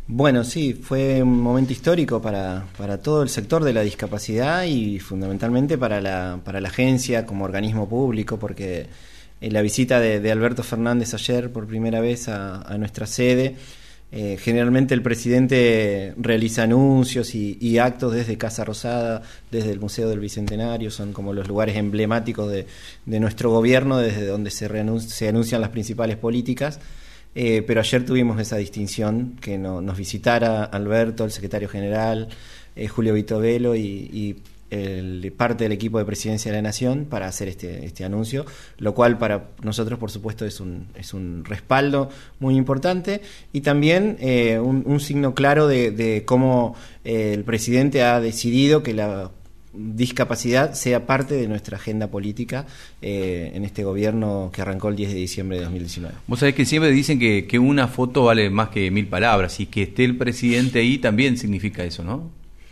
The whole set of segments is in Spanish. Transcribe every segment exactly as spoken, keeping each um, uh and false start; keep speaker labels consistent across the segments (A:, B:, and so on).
A: Bueno, sí, fue un momento histórico para, para todo el sector de la discapacidad y fundamentalmente para la, para la agencia como organismo público, porque en la visita de, de Alberto Fernández ayer por primera vez a, a nuestra sede, eh, generalmente el presidente realiza anuncios y, y actos desde Casa Rosada, desde el Museo del Bicentenario, son como los lugares emblemáticos de, de nuestro gobierno, desde donde se, reanun- se anuncian las principales políticas. Eh, pero ayer tuvimos esa distinción, que no, nos visitara Alberto, el secretario general, eh, Julio Vitovelo y, y el, parte del equipo de Presidencia de la Nación para hacer este, este anuncio, lo cual para nosotros, por supuesto, es un, es un respaldo muy importante y también eh, un, un signo claro de, de cómo eh, el presidente ha decidido que la discapacidad sea parte de nuestra agenda política eh, en este gobierno que arrancó el diez de diciembre de dos mil diecinueve.
B: Vos sabés que siempre dicen que, que una foto vale más que mil palabras y que esté el presidente ahí también significa eso, ¿no?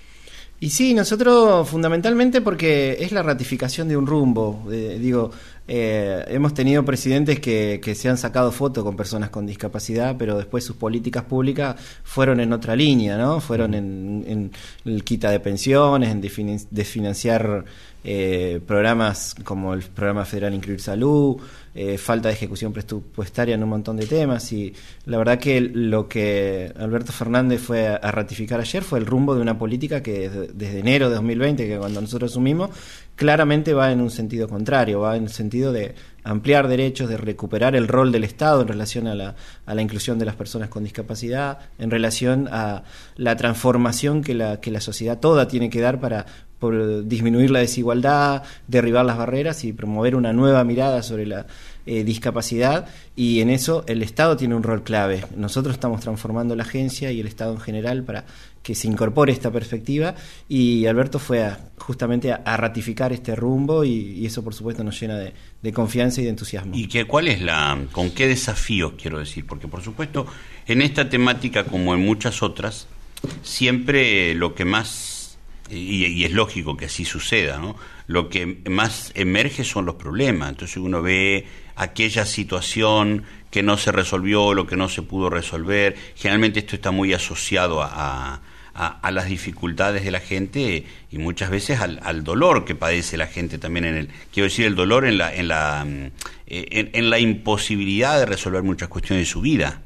A: Y sí, nosotros fundamentalmente porque es la ratificación de un rumbo. Eh, digo, eh, hemos tenido presidentes que, que se han sacado fotos con personas con discapacidad, pero después sus políticas públicas fueron en otra línea, ¿no? Fueron en, en el quita de pensiones, en defin- desfinanciar eh, programas como el Programa Federal Incluir Salud, eh, falta de ejecución presupuestaria en un montón de temas, y la verdad que lo que Alberto Fernández fue a, a ratificar ayer fue el rumbo de una política que desde, desde enero de dos mil veinte, que cuando nosotros asumimos, claramente va en un sentido contrario, va en el sentido de ampliar derechos, de recuperar el rol del Estado en relación a la, a la inclusión de las personas con discapacidad, en relación a la transformación que la, que la sociedad toda tiene que dar para por disminuir la desigualdad, derribar las barreras y promover una nueva mirada sobre la eh, discapacidad, y en eso el Estado tiene un rol clave. Nosotros estamos transformando la agencia y el Estado en general para que se incorpore esta perspectiva, y Alberto fue a, justamente a, a ratificar este rumbo, y, y eso por supuesto nos llena de, de confianza y de entusiasmo.
C: ¿Y que, cuál es la, con qué desafíos quiero decir? Porque por supuesto en esta temática, como en muchas otras, siempre lo que más, y, y es lógico que así suceda, ¿no?, lo que más emerge son los problemas. Entonces uno ve aquella situación que no se resolvió, lo que no se pudo resolver. Generalmente esto está muy asociado a, a, a, a las dificultades de la gente y muchas veces al, al dolor que padece la gente también, en el, quiero decir, el dolor en la, en la, en, en la imposibilidad de resolver muchas cuestiones de su vida.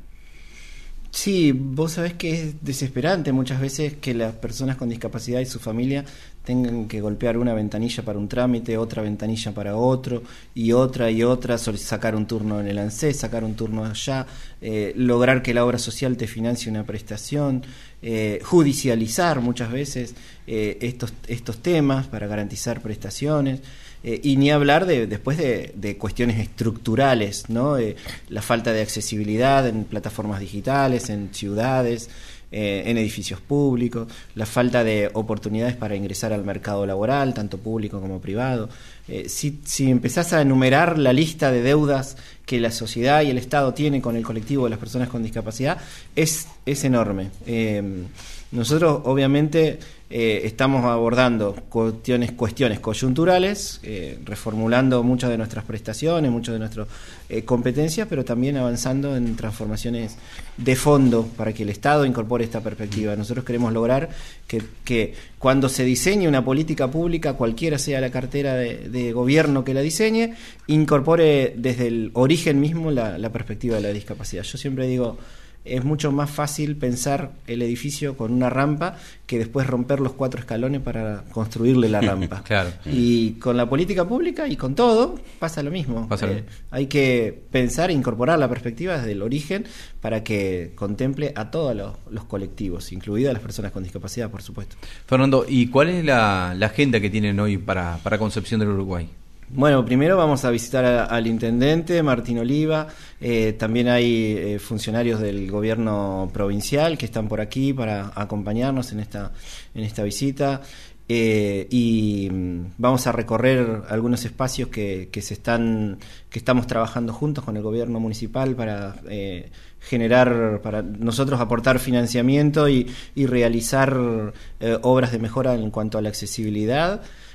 A: Sí, vos sabés que es desesperante muchas veces que las personas con discapacidad y su familia tengan que golpear una ventanilla para un trámite, otra ventanilla para otro, y otra y otra, sacar un turno en el ANSES, sacar un turno allá, eh, lograr que la obra social te financie una prestación, eh, judicializar muchas veces eh, estos, estos temas para garantizar prestaciones. Eh, y ni hablar de después de, de cuestiones estructurales, ¿no? Eh, la falta de accesibilidad en plataformas digitales, en ciudades, eh, en edificios públicos, la falta de oportunidades para ingresar al mercado laboral, tanto público como privado. Eh, si, si empezás a enumerar la lista de deudas que la sociedad y el Estado tienen con el colectivo de las personas con discapacidad, es, es enorme. Eh, nosotros, obviamente, eh, estamos abordando cuestiones, cuestiones coyunturales, eh, reformulando muchas de nuestras prestaciones, muchas de nuestras eh, competencias, pero también avanzando en transformaciones de fondo para que el Estado incorpore esta perspectiva. Nosotros queremos lograr que, que cuando se diseñe una política pública, cualquiera sea la cartera de, de gobierno que la diseñe, incorpore desde el origen mismo la, la perspectiva de la discapacidad. Yo siempre digo, es mucho más fácil pensar el edificio con una rampa que después romper los cuatro escalones para construirle la rampa.
B: Claro.
A: Y con la política pública y con todo pasa lo mismo.
B: Pasa lo
A: eh,
B: mismo.
A: Hay que pensar e incorporar la perspectiva desde el origen para que contemple a todos los, los colectivos, incluidas las personas con discapacidad, por supuesto.
B: Fernando, ¿y cuál es la, la agenda que tienen hoy para, para Concepción del Uruguay?
A: Bueno, primero vamos a visitar a, al intendente Martín Oliva, eh, también hay eh, funcionarios del gobierno provincial que están por aquí para acompañarnos en esta, en esta visita, eh, y mm, vamos a recorrer algunos espacios que, que se están, que estamos trabajando juntos con el gobierno municipal para eh, generar, para nosotros aportar financiamiento y, y realizar eh, obras de mejora en cuanto a la accesibilidad.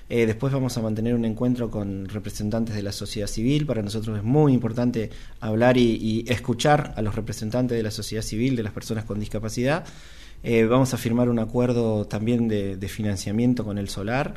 A: Eh, después vamos a mantener un encuentro con representantes de la sociedad civil. Para nosotros es muy importante hablar y, y escuchar a los representantes de la sociedad civil, de las personas con discapacidad. Eh, vamos a firmar un acuerdo también de, de financiamiento con el Solar.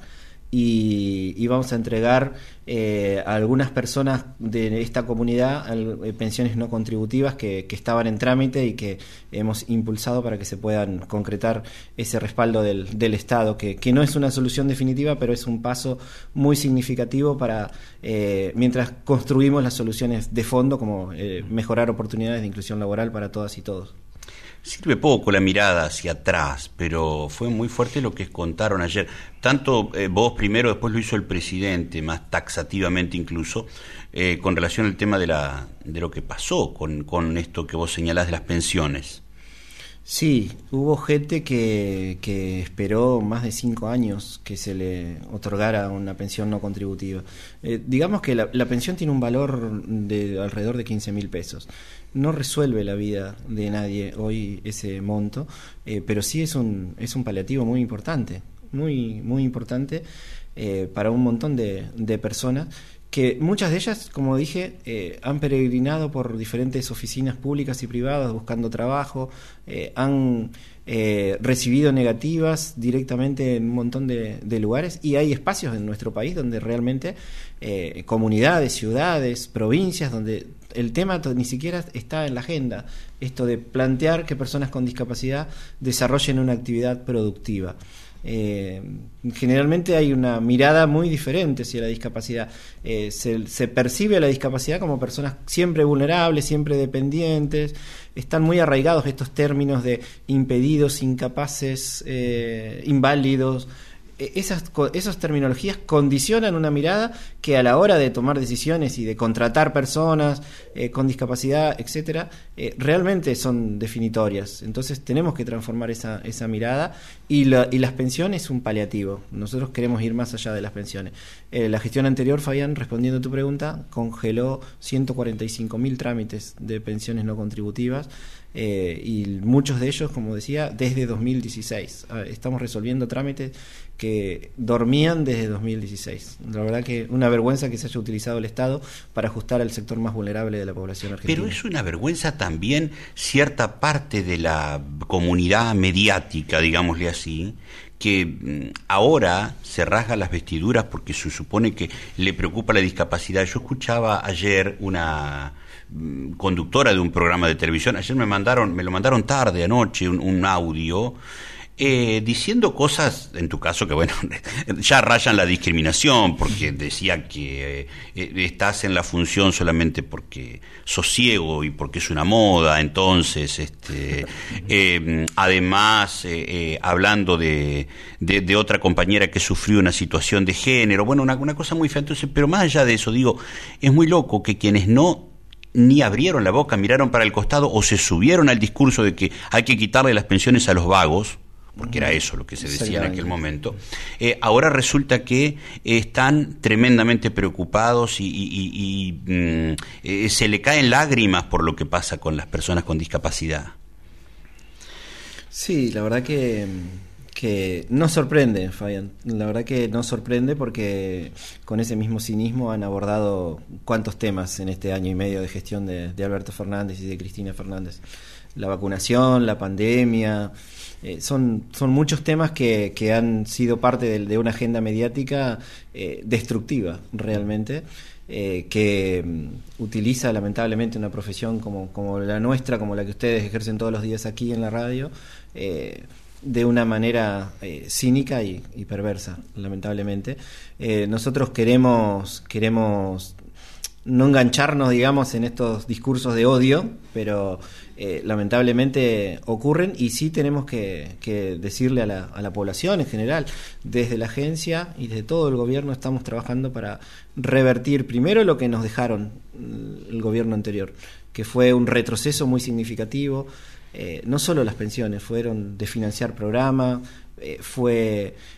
A: Y, y vamos a entregar eh, a algunas personas de esta comunidad al, eh, pensiones no contributivas que, que estaban en trámite y que hemos impulsado para que se puedan concretar ese respaldo del, del Estado, que, que no es una solución definitiva, pero es un paso muy significativo para eh, mientras construimos las soluciones de fondo, como eh, mejorar oportunidades de inclusión laboral para todas y todos.
C: Sirve poco la mirada hacia atrás, pero fue muy fuerte lo que contaron ayer. Tanto eh, vos primero, después lo hizo el presidente, más taxativamente incluso, eh, con relación al tema de la de lo que pasó con, con esto que vos señalás de las pensiones.
A: Sí, hubo gente que, que esperó más de cinco años que se le otorgara una pensión no contributiva. Eh, digamos que la, la pensión tiene un valor de alrededor de quince mil pesos. No resuelve la vida de nadie hoy ese monto, eh, pero sí es un, es un paliativo muy importante, muy, muy importante eh, para un montón de, de personas, que muchas de ellas, como dije, eh, han peregrinado por diferentes oficinas públicas y privadas buscando trabajo, eh, han eh, recibido negativas directamente en un montón de, de lugares, y hay espacios en nuestro país donde realmente eh, comunidades, ciudades, provincias, donde el tema ni siquiera está en la agenda, esto de plantear que personas con discapacidad desarrollen una actividad productiva. Eh, generalmente hay una mirada muy diferente hacia la discapacidad. Eh, se, se percibe a la discapacidad como personas siempre vulnerables, siempre dependientes. Están muy arraigados estos términos de impedidos, incapaces, eh, inválidos. Esas, esas terminologías condicionan una mirada que a la hora de tomar decisiones y de contratar personas eh, con discapacidad, etcétera, eh, realmente son definitorias. Entonces tenemos que transformar esa, esa mirada, y, la, y las pensiones es un paliativo. Nosotros queremos ir más allá de las pensiones. Eh, la gestión anterior, Fabián, respondiendo a tu pregunta, congeló ciento cuarenta y cinco mil trámites de pensiones no contributivas. Eh, y muchos de ellos, como decía, desde dos mil dieciséis. Estamos resolviendo trámites que dormían desde dos mil dieciséis. La verdad que una vergüenza que se haya utilizado el Estado para ajustar al sector más vulnerable de la población argentina.
C: Pero es una vergüenza también cierta parte de la comunidad mediática, digámosle así, que ahora se rasga las vestiduras porque se supone que le preocupa la discapacidad. Yo escuchaba ayer una conductora de un programa de televisión, ayer me mandaron, me lo mandaron tarde, anoche, un, un audio, eh, diciendo cosas, en tu caso, que bueno, ya rayan la discriminación, porque decía que eh, estás en la función solamente porque sos ciego y porque es una moda, entonces, este, eh, además, eh, eh, hablando de, de, de otra compañera que sufrió una situación de género, bueno, una, una cosa muy fea. Entonces, pero más allá de eso, digo, es muy loco que quienes no ni abrieron la boca, miraron para el costado o se subieron al discurso de que hay que quitarle las pensiones a los vagos, porque era eso lo que se decía en aquel momento, eh, ahora resulta que están tremendamente preocupados y, y, y, y mm, eh, se le caen lágrimas por lo que pasa con las personas con discapacidad.
A: Sí, la verdad que... que nos sorprende, Fabián, la verdad que nos sorprende, porque con ese mismo cinismo han abordado cuántos temas en este año y medio de gestión de, de Alberto Fernández y de Cristina Fernández. La vacunación, la pandemia, eh, son, son muchos temas que, que han sido parte de, de una agenda mediática eh, destructiva realmente, eh, que um, utiliza lamentablemente una profesión como, como la nuestra, como la que ustedes ejercen todos los días aquí en la radio, eh, de una manera eh, cínica y, y perversa, lamentablemente. Eh, nosotros queremos queremos no engancharnos, digamos, en estos discursos de odio, pero eh, lamentablemente ocurren, y sí tenemos que, que decirle a la, a la población en general, desde la agencia y desde todo el gobierno estamos trabajando para revertir primero lo que nos dejaron el gobierno anterior, que fue un retroceso muy significativo. Eh, no solo las pensiones, fueron de financiar programa, eh, fue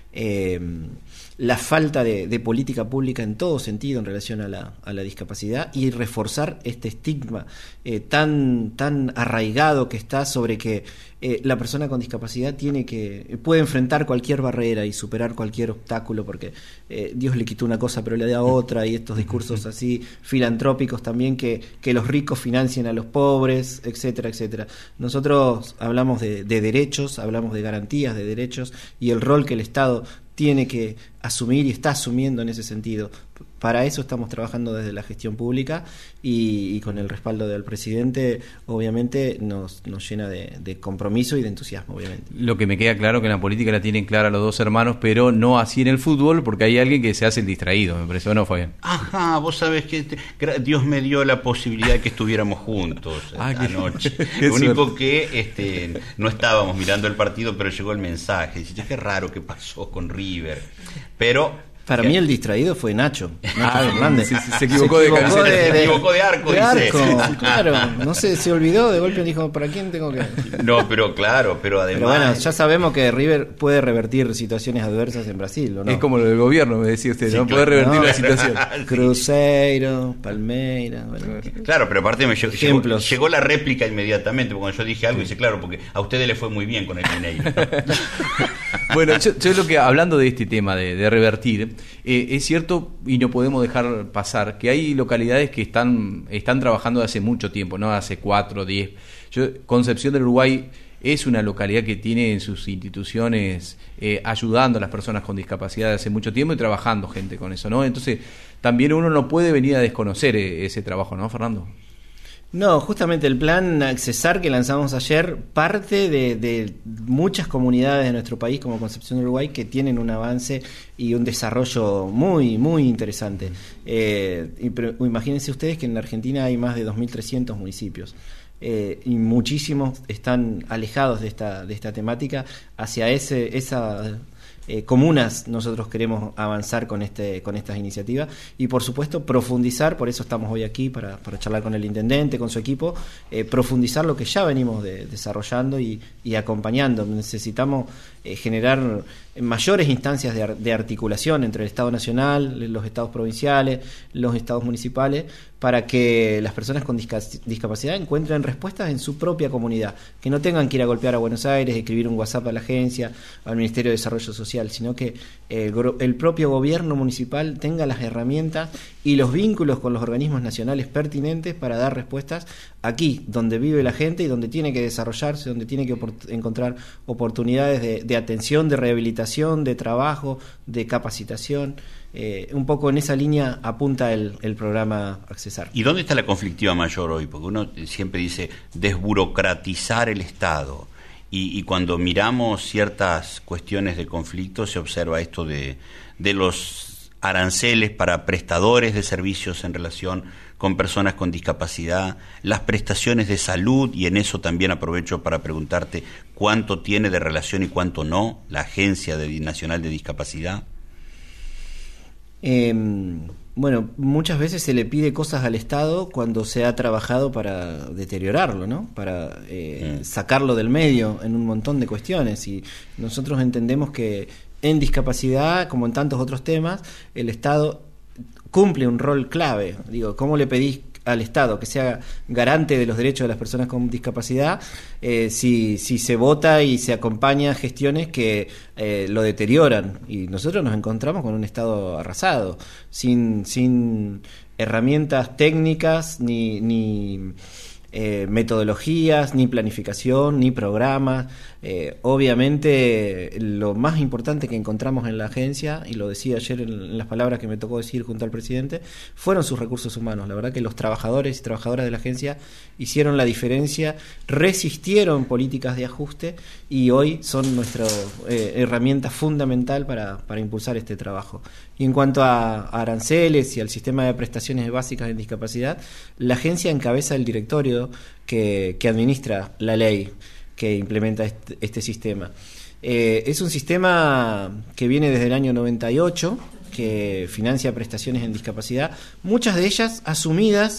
A: eh, la falta de, de política pública en todo sentido en relación a la, a la discapacidad y reforzar este estigma eh, tan, tan arraigado que está sobre que eh, la persona con discapacidad tiene que puede enfrentar cualquier barrera y superar cualquier obstáculo porque eh, Dios le quitó una cosa pero le da otra, y estos discursos así filantrópicos también que, que los ricos financien a los pobres, etcétera, etcétera. Nosotros hablamos de, de derechos, hablamos de garantías de derechos y el rol que el Estado tiene que asumir y está asumiendo en ese sentido. Para eso estamos trabajando desde la gestión pública y, y con el respaldo del presidente, obviamente nos, nos llena de, de compromiso y de entusiasmo, obviamente.
B: Lo que me queda claro que en la política la tienen clara los dos hermanos, pero no así en el fútbol, porque hay alguien que se hace el distraído, me parece, ¿o no, Fabián?
C: Ajá, vos sabés que te, Dios me dio la posibilidad de que estuviéramos juntos ah, anoche.
B: Qué
C: Lo único
B: suerte.
C: que este, no estábamos mirando el partido, pero llegó el mensaje. Dice, qué raro que pasó con River. Pero...
A: Para mí el distraído fue Nacho, Nacho
B: Ah,
A: Fernández.
B: sí, sí, se equivocó de
C: camiseta,
A: de,
C: se equivocó de arco,
A: de
C: dice.
A: arco, claro, no sé, se olvidó, de golpe dijo, ¿para quién tengo que...?
C: No, pero claro, pero además...
A: Pero bueno, ya sabemos que River puede revertir situaciones adversas en Brasil, ¿o no?
B: Es como lo del gobierno, me decía usted,
C: Sí,
B: no
C: claro.
B: puede revertir
A: No.
B: la situación.
A: Cruzeiro, Palmeiras, bueno.
C: Claro, pero aparte me llegó, llegó,
A: Ejemplos.
C: llegó la réplica inmediatamente, porque cuando yo dije algo, dice, claro, porque a ustedes les fue muy bien con el Mineiro.
B: Bueno, yo, yo lo que, hablando de este tema de, de revertir, eh, es cierto, y no podemos dejar pasar, que hay localidades que están, están trabajando hace mucho tiempo, ¿no? Hace cuatro, diez. Yo, Concepción del Uruguay es una localidad que tiene en sus instituciones eh, ayudando a las personas con discapacidad hace mucho tiempo y trabajando gente con eso, ¿no? Entonces, también uno no puede venir a desconocer eh, ese trabajo, ¿no, Fernando?
A: No, justamente el plan Accesar que lanzamos ayer parte de, de muchas comunidades de nuestro país como Concepción del Uruguay que tienen un avance y un desarrollo muy, muy interesante. Eh, y, pero, imagínense ustedes que en la Argentina hay más de dos mil trescientos municipios. Eh, y muchísimos están alejados de esta, de esta temática hacia ese, esa... Eh, comunas nosotros queremos avanzar con este con estas iniciativas y por supuesto profundizar, por eso estamos hoy aquí para, para charlar con el intendente, con su equipo, eh, profundizar lo que ya venimos de, desarrollando y, y acompañando. Necesitamos eh, generar mayores instancias de, de articulación entre el Estado Nacional, los estados provinciales, los estados municipales, para que las personas con disca, discapacidad encuentren respuestas en su propia comunidad, que no tengan que ir a golpear a Buenos Aires, escribir un WhatsApp a la agencia, al Ministerio de Desarrollo Social, sino que el, el propio gobierno municipal tenga las herramientas y los vínculos con los organismos nacionales pertinentes para dar respuestas aquí, donde vive la gente y donde tiene que desarrollarse, donde tiene que opor- encontrar oportunidades de, de atención, de rehabilitación, de trabajo, de capacitación. Eh, un poco en esa línea apunta el, el programa Accesar.
C: ¿Y dónde está la conflictiva mayor hoy? Porque uno siempre dice desburocratizar el Estado. Y, y cuando miramos ciertas cuestiones de conflicto se observa esto de, de los aranceles para prestadores de servicios en relación con personas con discapacidad, las prestaciones de salud, y en eso también aprovecho para preguntarte cuánto tiene de relación y cuánto no la Agencia de, Nacional de Discapacidad.
A: Eh, bueno, muchas veces se le pide cosas al Estado cuando se ha trabajado para deteriorarlo, ¿no? Para eh, mm. sacarlo del medio en un montón de cuestiones. Y nosotros entendemos que en discapacidad, como en tantos otros temas, el Estado cumple un rol clave. Digo, ¿cómo le pedís al Estado que sea garante de los derechos de las personas con discapacidad eh, si, si se vota y se acompaña gestiones que eh, lo deterioran? Y nosotros nos encontramos con un Estado arrasado, sin, sin herramientas técnicas ni, ni eh, metodologías, ni planificación, ni programas. Eh, obviamente lo más importante que encontramos en la agencia, y lo decía ayer en, en las palabras que me tocó decir junto al presidente, fueron sus recursos humanos. La verdad que los trabajadores y trabajadoras de la agencia hicieron la diferencia, resistieron políticas de ajuste y hoy son nuestra eh, herramienta fundamental para, para impulsar este trabajo. Y en cuanto a, a aranceles y al sistema de prestaciones básicas en discapacidad, la agencia encabeza el directorio que, que administra la ley que implementa este, este sistema. Eh, es un sistema que viene desde el año noventa y ocho, que financia prestaciones en discapacidad, muchas de ellas asumidas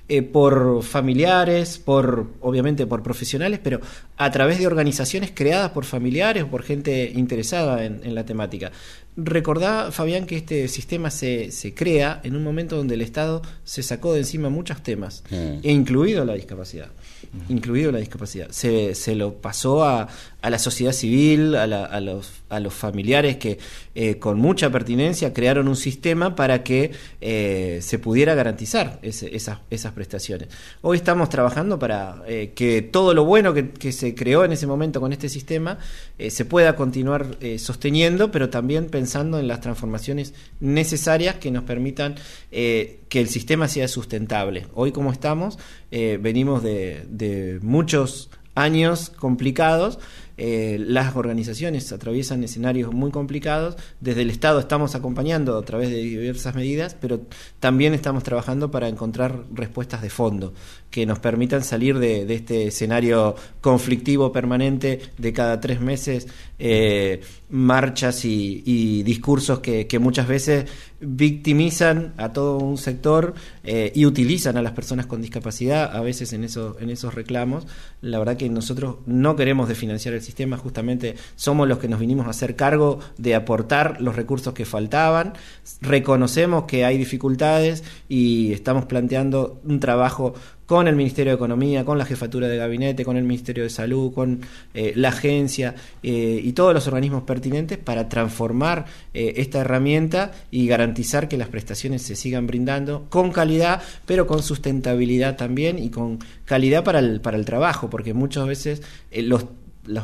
A: eh, por familiares, por obviamente por profesionales, pero a través de organizaciones creadas por familiares o por gente interesada en, en la temática. Recordá, Fabián, que este sistema se, se crea en un momento donde el Estado se sacó de encima muchos temas, mm. e incluido la discapacidad. Mm. Incluido la discapacidad. Se, se lo pasó a, a la sociedad civil, a, la, a, los, a los familiares que eh, con mucha pertinencia crearon un sistema para que eh, se pudiera garantizar ese, esas, esas prestaciones. Hoy estamos trabajando para eh, que todo lo bueno que, que se creó en ese momento con este sistema eh, se pueda continuar eh, sosteniendo, pero también pensando en las transformaciones necesarias que nos permitan eh, que el sistema sea sustentable. Hoy, como estamos, eh, venimos de, de muchos años complicados. Eh, las organizaciones atraviesan escenarios muy complicados. Desde el Estado estamos acompañando a través de diversas medidas, pero también estamos trabajando para encontrar respuestas de fondo que nos permitan salir de, de este escenario conflictivo permanente de cada tres meses, eh, marchas y, y discursos que, que muchas veces victimizan a todo un sector eh, y utilizan a las personas con discapacidad a veces en, eso, en esos reclamos. La verdad que nosotros no queremos desfinanciar el sistema, justamente somos los que nos vinimos a hacer cargo de aportar los recursos que faltaban. Reconocemos que hay dificultades y estamos planteando un trabajo con el Ministerio de Economía, con la Jefatura de Gabinete, con el Ministerio de Salud, con eh, la agencia eh, y todos los organismos pertinentes para transformar eh, esta herramienta y garantizar que las prestaciones se sigan brindando con calidad, pero con sustentabilidad también y con calidad para el, para el trabajo, porque muchas veces eh, los, los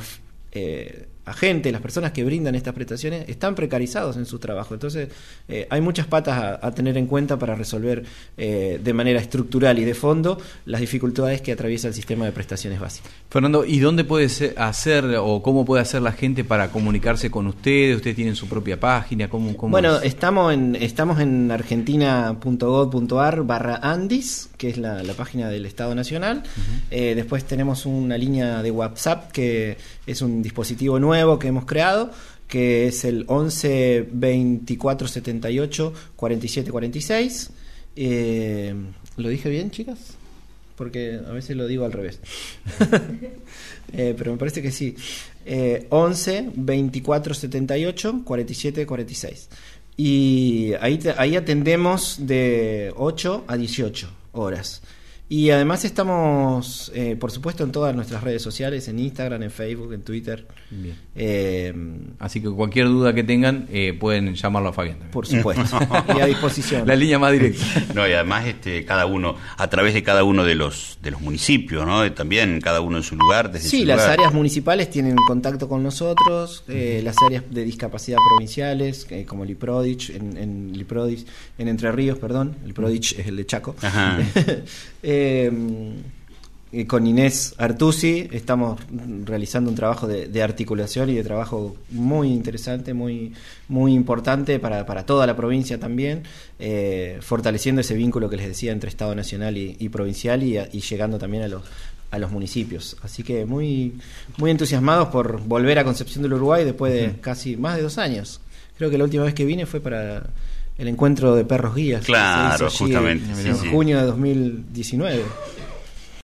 A: eh, agentes, las personas que brindan estas prestaciones están precarizados en su trabajo. Entonces eh, hay muchas patas a, a tener en cuenta para resolver eh, de manera estructural y de fondo las dificultades que atraviesa el sistema de prestaciones básicas.
B: Fernando, ¿y dónde puede hacer o cómo puede hacer la gente para comunicarse con ustedes? ¿Ustedes tienen su propia página? ¿Cómo, cómo
A: bueno,
B: es?
A: estamos en estamos en argentina punto gov punto ar barra Andis, que es la, la página del Estado Nacional. Uh-huh. Eh, después tenemos una línea de WhatsApp que es un dispositivo nuevo que hemos creado, que es el once veinticuatro setenta y ocho cuarenta y siete cuarenta y seis. Eh, ¿Lo dije bien, chicas? Porque a veces lo digo al revés. eh, pero me parece que sí. Eh, once veinticuatro setenta y ocho cuarenta y siete cuarenta y seis. Y ahí, te, ahí atendemos de ocho a dieciocho horas. Y además estamos, eh, por supuesto, en todas nuestras redes sociales, en Instagram, en Facebook, en Twitter.
B: Bien.
A: Eh,
B: Así que cualquier duda que tengan, eh, pueden llamarlo a Fabián también.
A: Por supuesto. Y a disposición.
B: La línea más directa.
C: No, y además este, cada uno, a través de cada uno de los de los municipios, ¿no? También cada uno en su lugar. Desde
A: sí,
C: su
A: las
C: lugar.
A: áreas municipales tienen contacto con nosotros, eh, las áreas de discapacidad provinciales, eh, como el IPRODICH, en, en el IPRODICH, en Entre Ríos, perdón, el IPRODICH es el de Chaco.
C: Ajá.
A: eh, con Inés Artusi estamos realizando un trabajo de, de articulación y de trabajo muy interesante, muy muy importante para, para toda la provincia también, eh, fortaleciendo ese vínculo que les decía entre Estado Nacional y, y provincial y, y llegando también a los a los municipios. Así que muy muy entusiasmados por volver a Concepción del Uruguay después de uh-huh. casi más de dos años. Creo que la última vez que vine fue para el encuentro de perros guías.
C: Claro, justamente.
A: En, sí, en sí. junio de dos mil diecinueve.